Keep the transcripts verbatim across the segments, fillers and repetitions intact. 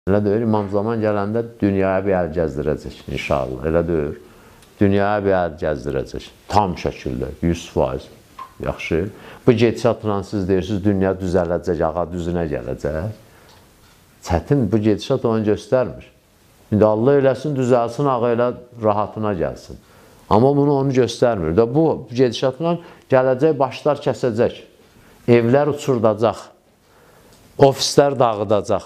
Elə deyir, İmam Zaman gələndə dünyaya bir əl gəzdirəcək inşallah. Elə deyir, dünyaya bir əl gəzdirəcək. Tam şəkildə, yüz faiz. Yaxşı. Bu gedişatla siz deyirsiniz, dünya düzələcək, ağa düzünə gələcək. Çətin, bu gedişat onu göstərmir. İndi Allah eləsin, düzəlsin, ağa elə rahatına gəlsin. Amma bunu onu göstərmir. Bu gedişatla gələcək, başlar kəsəcək. Evlər uçurdacaq. Ofislər dağıdacaq.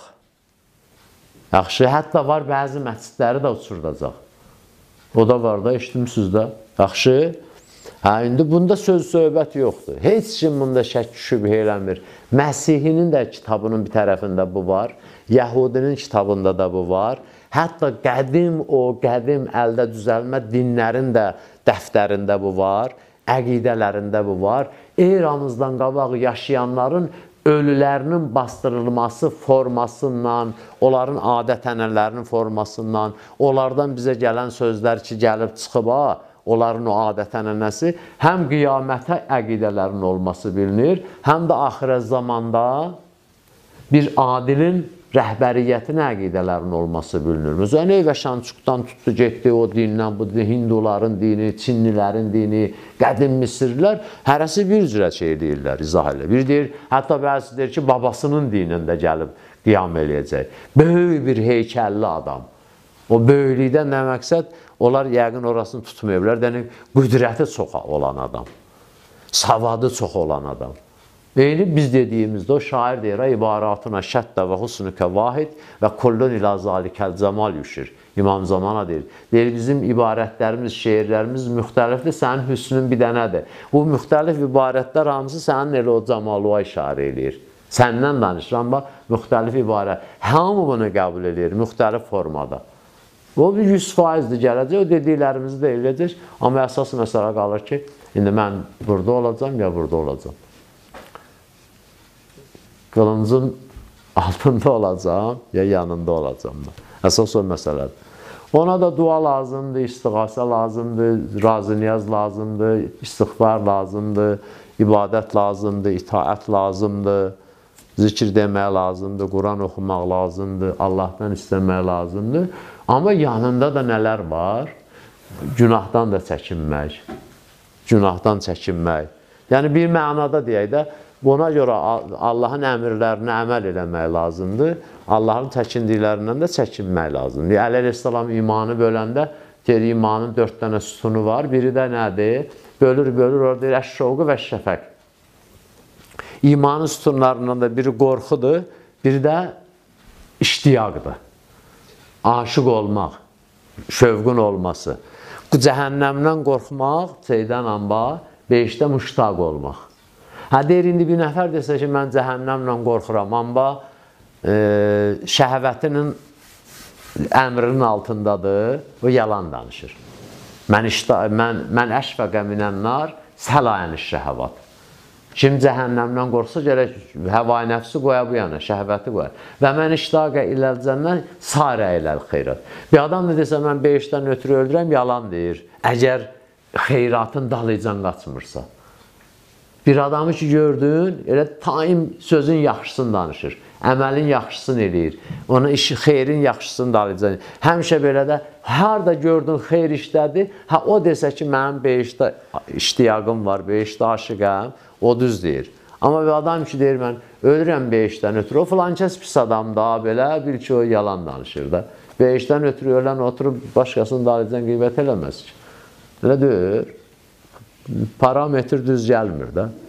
Yaxşı, hətta var bəzi məscidləri də uçurdacaq. O da var da, eşitmişsiniz də. Yaxşı, hə, indi bunda söz söhbət yoxdur. Heç kim bunda şək şübhə eləmir. Məsihinin də kitabının bir tərəfində bu var. Yəhudinin kitabında da bu var. Hətta qədim o, qədim əldə düzəlmə dinlərin də dəftərində bu var. Əqidələrində bu var. Eramızdan qabaq yaşayanların ölülərinin bastırılması formasından, onların adət-ənənələrinin formasından, onlardan bizə gələn sözlər ki, gəlib çıxıb, onların o adət-ənənəsi, həm qiyamətə əqidələrin olması bilinir, həm də axirət zamanda bir adilin rəhbəriyyətin əqidələrin olması bilinir. Məsələn, Eyvəşançuqdan tutdu, getdi o dindən, bu Hinduların dini, Çinlilərin dini, qədim Misirlilər, hərəsi bir cürə şey deyirlər, izah edir. Bir deyir, hətta bəzi deyir ki, babasının dinində gəlib qiyam eləyəcək. Böyük bir heykəlli adam. O böyüklikdən nə məqsəd? Onlar yəqin orasını tutmayıblar. Yəni, qüdrəti çox olan adam. Savadı çox olan adam. Eyni biz dediyimizdə o şair deyir, ibaratına şəddə və husnükə vahid və kullun ilə zalikəl cəmal yüşir. İmam Zamana deyir. Deyir, bizim ibarətlərimiz, şeirlərimiz müxtəlifdir, sənin hüsnün bir dənədir. Bu müxtəlif ibarətlər hamısı sənin elə o cəmalığa işarə eləyir. Səndən danışıram, bax, müxtəlif ibarət. Hamı bunu qəbul edir, müxtəlif formada. O bir yüz faizdir gələcək, o dediklərimizi də eləyəcək. Amma əsas məsələ qalır ki, indi mən burada olacam ya burada olacam. Qılıncın altında olacam, ya yanında olacam. Əsas o məsələdir. Ona da dua lazımdır, istiğasə lazımdır, razı-niyaz lazımdır, istiğfar lazımdır, ibadət lazımdır, itaət lazımdır, zikir demək lazımdır, Quran oxumaq lazımdır, Allahdan istəmək lazımdır. Amma yanında da nələr var? Günahdan da çəkinmək, günahdan çəkinmək. Yəni, bir mənada deyək də, buna görə Allahın əmirlərinə əməl eləmək lazımdır. Allahın çəkindiklərindən də çəkinmək lazımdır. Əli əleyhissalam imanı böləndə, deyir, imanın dörd dənə sütunu var. Biri də nədir? Bölür, bölür, orada deyir, əş-şovqu və şəfəq. İmanın sütunlarından da biri qorxudur, biri də iştiyaqdır. Aşıq olmaq, şövqün olması. Cəhənnəmdən qorxmaq, şeydən amba, beşdə müştaq olmaq. Hə, deyir, indi bir nəfər desə ki, mən cəhənnəmlə qorxuram, amma e, şəhəvətinin əmrinin altındadır, o yalan danışır. Mən, mən, mən əşfəqə minənnar səlayəniş şəhəvat. Kim cəhənnəmdən qorxsa, gərək həvai nəfsi qoya bu yana, şəhvəti qoya. Və mən iştaqə iləl cənnət, sarə iləl xeyrat. Bir adam da desə, mən beşdən ötürü öldürəm, yalan deyir. Əgər xeyratın dalıcan qaçmırsa. Bir adamı ki, gördün, elə taim sözün yaxşısını danışır, əməlin yaxşısını eləyir, onun işi, xeyrin yaxşısını dalıcan. Həmişə belə də, harada gördün xeyr işlədi, hə, o desə ki, mənim beşdə iştiyaqım var, beşdə aşıqəm, o düz deyir. Amma bir adam ki, deyir, mən ölürəm beşdən ötürü, o filan kəs pis adam da, belə, bir ki, o yalan danışır da. beşdən ötürü ölən oturub başqasını dalıcan qeybət eləməz ki. Elə deyir, parametr düz gəlmir də.